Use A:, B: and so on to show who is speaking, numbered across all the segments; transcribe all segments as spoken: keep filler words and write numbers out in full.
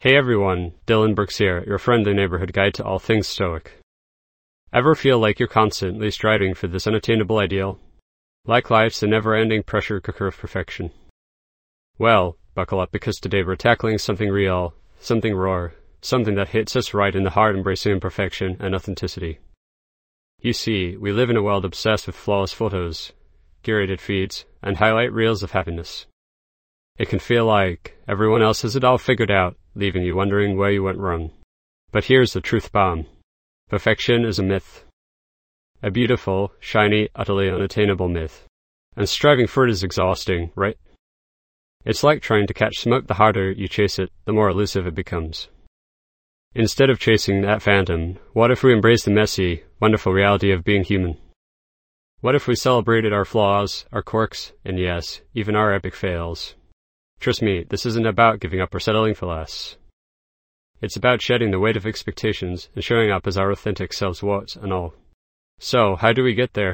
A: Hey everyone, Dylan Brooks here, your friendly neighborhood guide to all things Stoic. Ever feel like you're constantly striving for this unattainable ideal? Like life's a never-ending pressure cooker of perfection. Well, buckle up because today we're tackling something real, something raw, something that hits us right in the heart, embracing imperfection and authenticity. You see, we live in a world obsessed with flawless photos, curated feeds, and highlight reels of happiness. It can feel like everyone else has it all figured out, leaving you wondering where you went wrong. But here's the truth bomb. Perfection is a myth. A beautiful, shiny, utterly unattainable myth. And striving for it is exhausting, right? It's like trying to catch smoke. The harder you chase it, the more elusive it becomes. Instead of chasing that phantom, what if we embraced the messy, wonderful reality of being human? What if we celebrated our flaws, our quirks, and yes, even our epic fails? Trust me, this isn't about giving up or settling for less. It's about shedding the weight of expectations and showing up as our authentic selves, warts and all. So, how do we get there?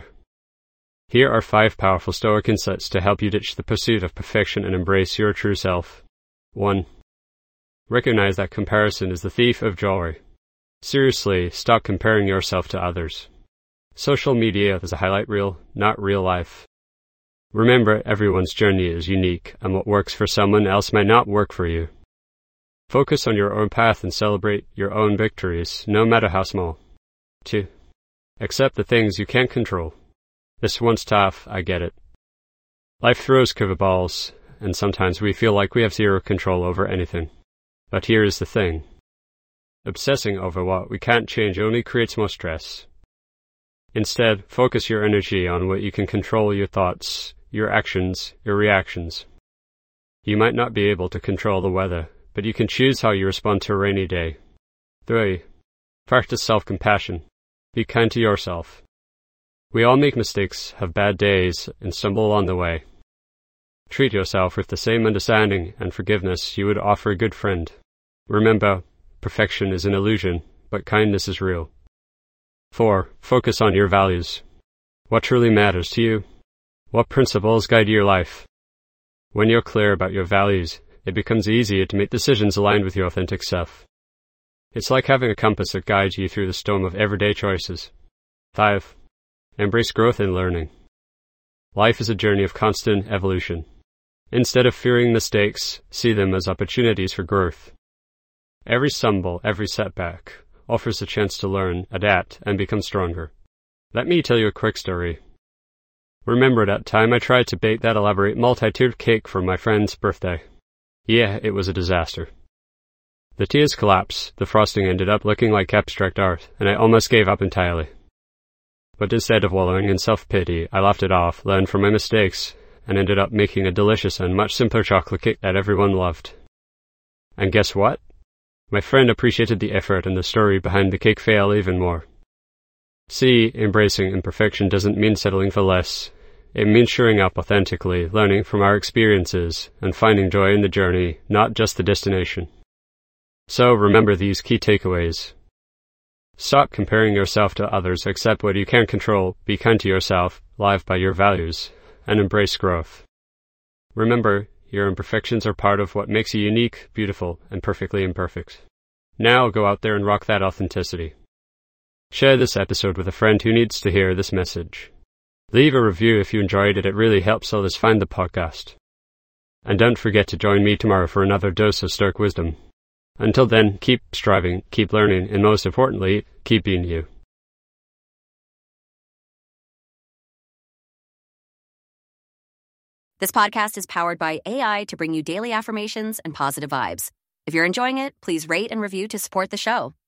A: Here are five powerful Stoic insights to help you ditch the pursuit of perfection and embrace your true self. one. Recognize that comparison is the thief of joy. Seriously, stop comparing yourself to others. Social media is a highlight reel, not real life. Remember, everyone's journey is unique, and what works for someone else might not work for you. Focus on your own path and celebrate your own victories, no matter how small. two. Accept the things you can't control. This one's tough, I get it. Life throws curveballs, and sometimes we feel like we have zero control over anything. But here is the thing. Obsessing over what we can't change only creates more stress. Instead, focus your energy on what you can control: your thoughts, your actions, your reactions. You might not be able to control the weather, but you can choose how you respond to a rainy day. three. Practice self-compassion. Be kind to yourself. We all make mistakes, have bad days, and stumble along the way. Treat yourself with the same understanding and forgiveness you would offer a good friend. Remember, perfection is an illusion, but kindness is real. four. Focus on your values. What truly matters to you? What principles guide your life? When you're clear about your values, it becomes easier to make decisions aligned with your authentic self. It's like having a compass that guides you through the storm of everyday choices. five. Embrace growth and learning. Life is a journey of constant evolution. Instead of fearing mistakes, see them as opportunities for growth. Every stumble, every setback, offers a chance to learn, adapt, and become stronger. Let me tell you a quick story. Remember that time I tried to bake that elaborate multi-tiered cake for my friend's birthday? Yeah, it was a disaster. The tiers collapsed, the frosting ended up looking like abstract art, and I almost gave up entirely. But instead of wallowing in self-pity, I laughed it off, learned from my mistakes, and ended up making a delicious and much simpler chocolate cake that everyone loved. And guess what? My friend appreciated the effort and the story behind the cake fail even more. See, embracing imperfection doesn't mean settling for less. It means showing up authentically, learning from our experiences, and finding joy in the journey, not just the destination. So remember these key takeaways. Stop comparing yourself to others, accept what you can't control, be kind to yourself, live by your values, and embrace growth. Remember, your imperfections are part of what makes you unique, beautiful, and perfectly imperfect. Now go out there and rock that authenticity. Share this episode with a friend who needs to hear this message. Leave a review if you enjoyed it, it really helps others find the podcast. And don't forget to join me tomorrow for another dose of Stoic wisdom. Until then, keep striving, keep learning, and most importantly, keep being you.
B: This podcast is powered by A I to bring you daily affirmations and positive vibes. If you're enjoying it, please rate and review to support the show.